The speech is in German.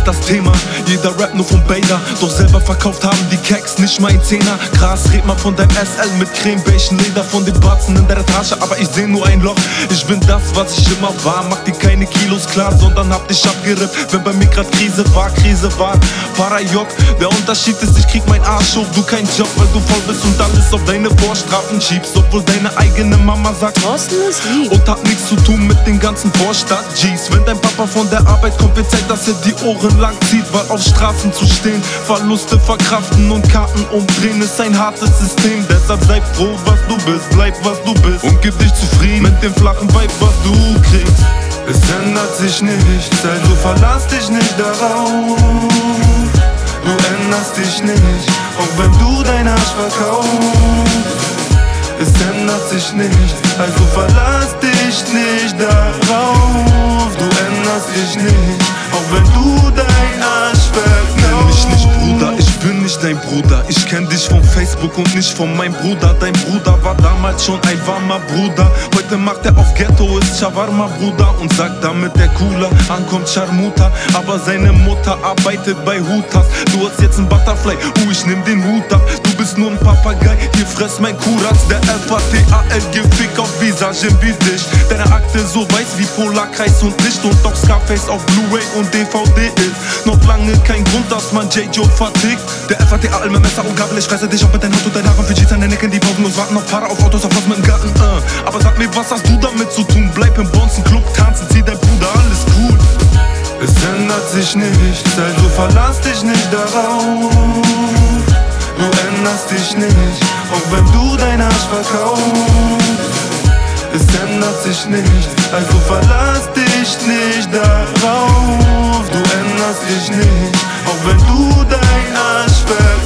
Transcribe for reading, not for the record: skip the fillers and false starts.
das Thema. Jeder Rap nur von Bader, doch selber verkauft haben die Keks nicht mal ein Zehner. Gras, red mal von deinem SL mit Creme, beigen Leder von den Batzen in der Tasche, aber ich seh nur ein Loch. Ich bin das, was ich immer war, mach dir keine Kilos klar, sondern hab dich abgerippt, wenn bei mir grad Krise war. Parajok, der Unterschied ist, ich krieg mein Arsch hoch, du kein Job, weil du faul bist und alles auf deine Vorstrafen schiebst, obwohl deine eigene Mama sagt, Thorsten ist lieb und hat nichts zu tun mit den ganzen Vorstadt-Gs. Wenn dein Papa von der Arbeit kommt, wird Zeit, dass er die Ohren lang zieht, weil auf Straßen zu stehen, Verluste verkraften und Karten umdrehen ist ein hartes System. Deshalb sei froh, was du bist, bleib was du bist und gib dich zufrieden mit dem flachen Vibe, was du kriegst. Es ändert sich nichts, also verlass dich nicht darauf. Du änderst dich nicht, auch wenn du dein Arsch verkaufst. Es ändert sich nicht, also verlass dich nicht darauf. Du änderst dich nicht, auch wenn du dein Arsch verkaufst. Nenn mich nicht Bruder, ich bin nicht dein Bruder. Ich kenn dich von Facebook und nicht von meinem Bruder. Dein Bruder war damals schon ein warmer Bruder. Heute macht er auf Ghetto, ist Shawarma Bruder und sagt, damit der cooler ankommt Charmuta. Aber seine Mutter arbeitet bei Hutas. Du hast jetzt ein Butterfly, ich nimm den Hut ab. Du bist nur ein Papagei, hier fress mein Kuras. Der FATAL gibt Fick auf Visagen wie dich. Deine Akte so weiß wie Polarkreis und Licht. Und auch Scarface auf Blu-ray und DVD ist noch lange kein Grund, dass man J-Joe vertickt. Der FATAL mit Messer und Gabel, ich fresse dich auf mit dein Haut und dein Haaren. Für G's an der Necken, die pausenlos warten auf Fahrer, auf Autos, auf was mit dem Garten. Aber sag mir, was hast du damit zu tun? Bleib im Bonzen-Club tanzen, zieh dein Bruder, alles cool. Es ändert sich nichts, also verlass dich nicht darauf. Du änderst dich nicht, auch wenn du dein Arsch verkaufst. Es ändert sich nicht, also verlass dich nicht darauf. Du änderst dich nicht, auch wenn du dein Arsch verkaufst.